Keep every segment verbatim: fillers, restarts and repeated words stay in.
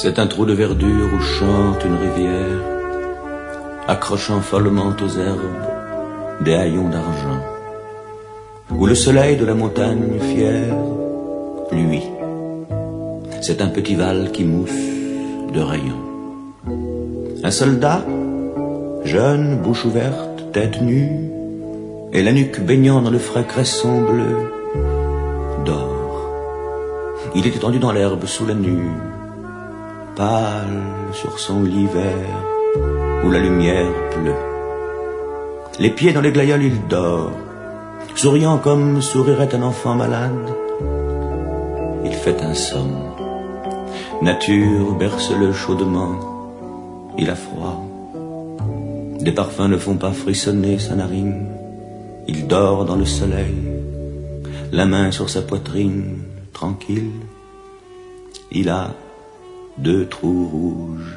C'est un trou de verdure où chante une rivière, accrochant follement aux herbes des haillons d'argent, où le soleil de la montagne fière luit. C'est un petit val qui mousse de rayons. Un soldat, jeune, bouche ouverte, tête nue, et la nuque baignant dans le frais cresson bleu, dort. Il est étendu dans l'herbe sous la nue, pâle sur son lit vert où la lumière pleut. Les pieds dans les glaïeuls, il dort, souriant comme sourirait un enfant malade. Il fait un somme. Nature berce-le chaudement. Il a froid. Des parfums ne font pas frissonner sa narine. Il dort dans le soleil, la main sur sa poitrine, tranquille. Il a deux trous rouges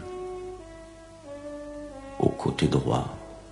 au côté droit.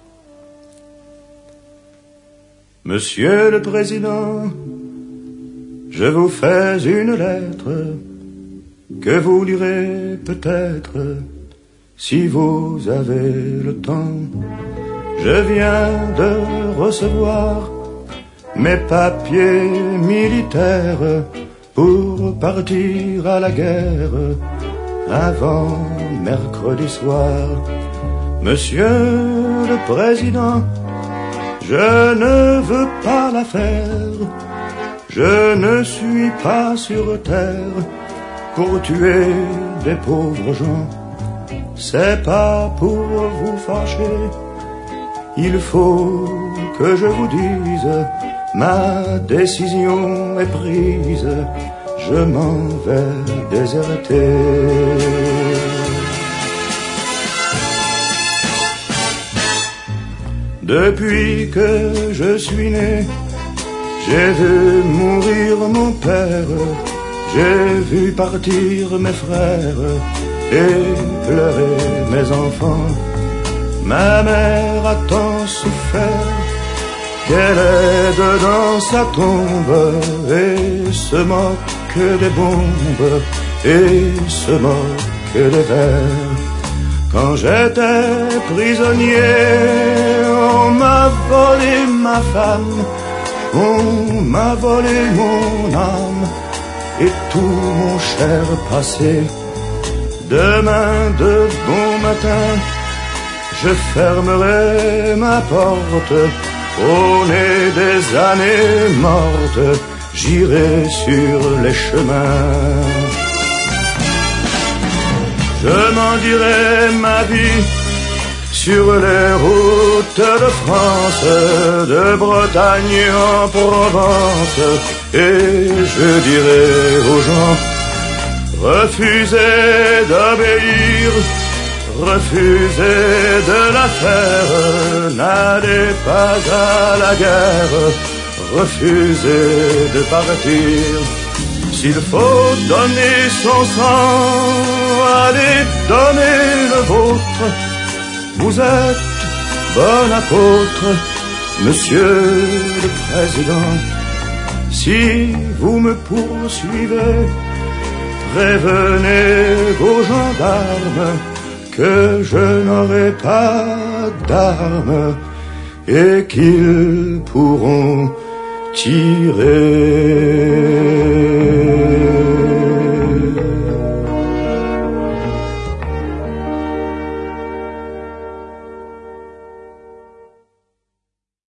Monsieur le Président, je vous fais une lettre que vous lirez peut-être si vous avez le temps. Je viens de recevoir mes papiers militaires pour partir à la guerre avant mercredi soir. Monsieur le Président, je ne veux pas la faire. Je ne suis pas sur terre pour tuer des pauvres gens. C'est pas pour vous fâcher. Il faut que je vous dise, ma décision est prise. Je m'en vais déserter. Depuis que je suis né, j'ai vu mourir mon père, j'ai vu partir mes frères et pleurer mes enfants. Ma mère a tant souffert qu'elle est dans sa tombe et se moque des bombes et se moque des vers. Quand j'étais prisonnier, on m'a volé ma femme, on m'a volé mon âme et tout mon cher passé. Demain de bon matin, je fermerai ma porte. Au nez des années mortes, j'irai sur les chemins. Je m'en dirai ma vie sur les routes de France, de Bretagne en Provence, et je dirai aux gens, refusez d'obéir, refusez de la faire, n'allez pas à la guerre, refusez de partir. S'il faut donner son sang, allez donner le vôtre. Vous êtes bon apôtre, Monsieur le Président. Si vous me poursuivez, prévenez vos gendarmes que je n'aurai pas d'armes et qu'ils pourront tirer.